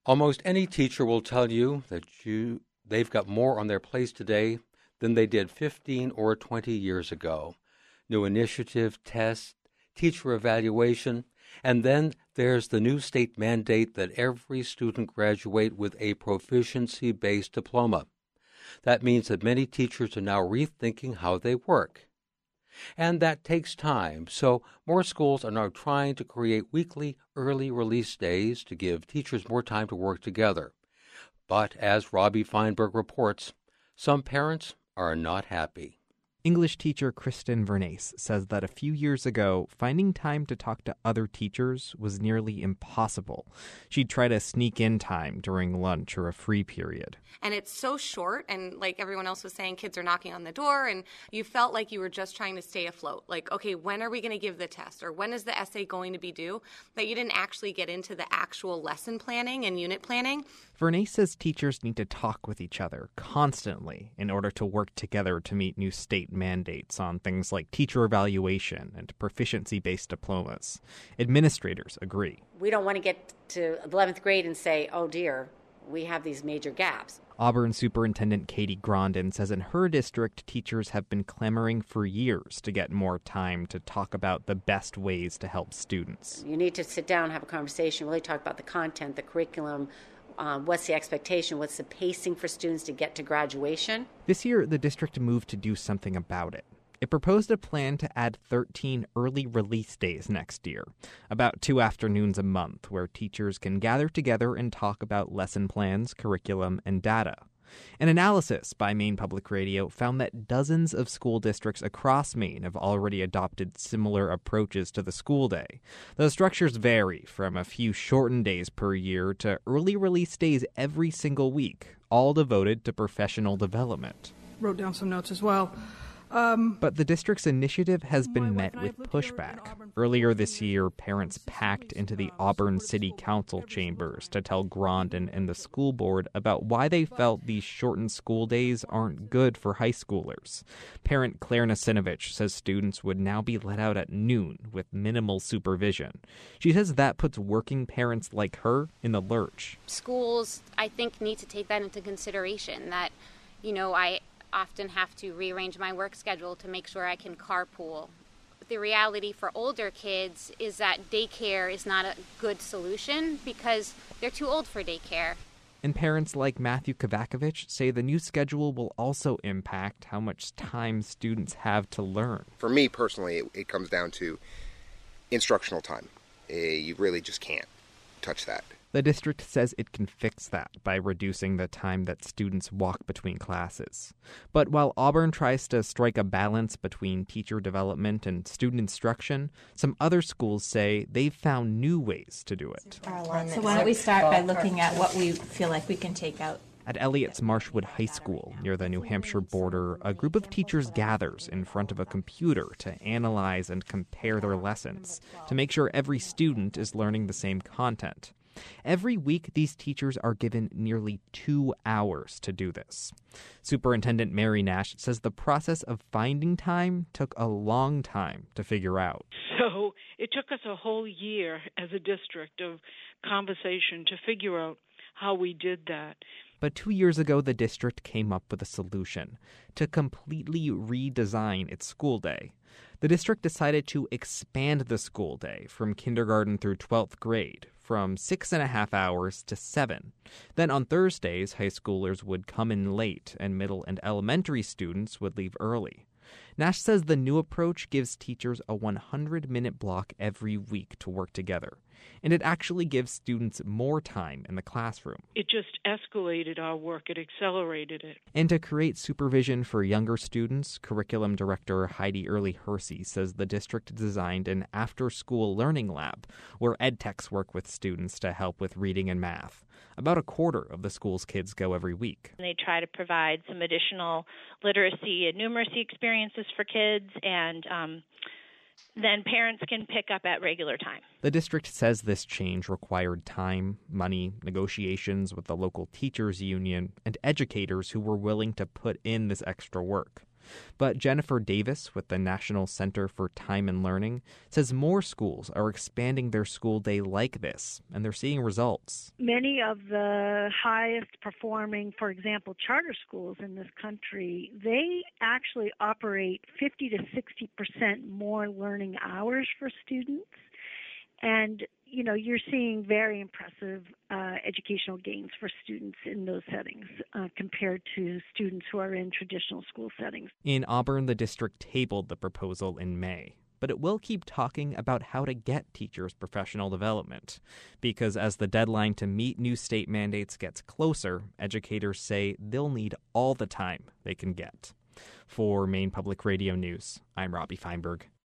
Almost any teacher will tell you that they've got more on their plates today than they did 15 or 20 years ago. New initiative, tests, teacher evaluation, and then there's the new state mandate that every student graduate with a proficiency-based diploma. That means that many teachers are now rethinking how they work. And that takes time, so more schools are now trying to create weekly early release days to give teachers more time to work together. But as Robbie Feinberg reports, some parents are not happy. English teacher Kristen Vernace says that a few years ago, finding time to talk to other teachers was nearly impossible. She'd try to sneak in time during lunch or a free period. And it's so short, and like everyone else was saying, kids are knocking on the door, and you felt like you were just trying to stay afloat. Like, okay, when are we going to give the test? Or when is the essay going to be due? That you didn't actually get into the actual lesson planning and unit planning. Vernace says teachers need to talk with each other constantly in order to work together to meet new state mandates on things like teacher evaluation and proficiency-based diplomas. Administrators agree. We don't want to get to 11th grade and say, oh dear, we have these major gaps. Auburn Superintendent Katie Grondin says in her district, teachers have been clamoring for years to get more time to talk about the best ways to help students. You need to sit down, have a conversation, really talk about the content, the curriculum, what's the expectation, what's the pacing for students to get to graduation. This year, the district moved to do something about it. It proposed a plan to add 13 early release days next year, about 2 afternoons a month, where teachers can gather together and talk about lesson plans, curriculum, and data. An analysis by Maine Public Radio found that dozens of school districts across Maine have already adopted similar approaches to the school day. The structures vary from a few shortened days per year to early release days every single week, all devoted to professional development. Wrote down some notes as well. But the district's initiative has been met with pushback. Earlier this year, parents packed into the Auburn City Council chambers to tell Grondin and the school board about why they felt these shortened school days aren't good for high schoolers. Parent Claire Nasinovich says students would now be let out at noon with minimal supervision. She says that puts working parents like her in the lurch. Schools, I think, need to take that into consideration, that, I often have to rearrange my work schedule to make sure I can carpool. The reality for older kids is that daycare is not a good solution because they're too old for daycare. And parents like Matthew Kovakovich say the new schedule will also impact how much time students have to learn. For me personally, it comes down to instructional time. You really just can't touch that. The district says it can fix that by reducing the time that students walk between classes. But while Auburn tries to strike a balance between teacher development and student instruction, some other schools say they've found new ways to do it. So why don't we start by looking at what we feel like we can take out. At Elliott's Marshwood High School, near the New Hampshire border, a group of teachers gathers in front of a computer to analyze and compare their lessons, to make sure every student is learning the same content. Every week, these teachers are given nearly 2 hours to do this. Superintendent Mary Nash says the process of finding time took a long time to figure out. So it took us a whole year as a district of conversation to figure out how we did that. But 2 years ago, the district came up with a solution to completely redesign its school day. The district decided to expand the school day from kindergarten through 12th grade, from 6.5 hours to 7. Then on Thursdays, high schoolers would come in late, and middle and elementary students would leave early. Nash says the new approach gives teachers a 100-minute block every week to work together, and it actually gives students more time in the classroom. It just escalated our work. It accelerated it. And to create supervision for younger students, Curriculum Director Heidi Early-Hersey says the district designed an after-school learning lab where ed techs work with students to help with reading and math. About a quarter of the school's kids go every week. They try to provide some additional literacy and numeracy experiences for kids, and then parents can pick up at regular time. The district says this change required time, money, negotiations with the local teachers union, and educators who were willing to put in this extra work. But Jennifer Davis with the National Center for Time and Learning says more schools are expanding their school day like this, and they're seeing results. Many of the highest performing, for example, charter schools in this country, they actually operate 50 to 60% more learning hours for students. And, you're seeing very impressive educational gains for students in those settings compared to students who are in traditional school settings. In Auburn, the district tabled the proposal in May, but it will keep talking about how to get teachers professional development. Because as the deadline to meet new state mandates gets closer, educators say they'll need all the time they can get. For Maine Public Radio News, I'm Robbie Feinberg.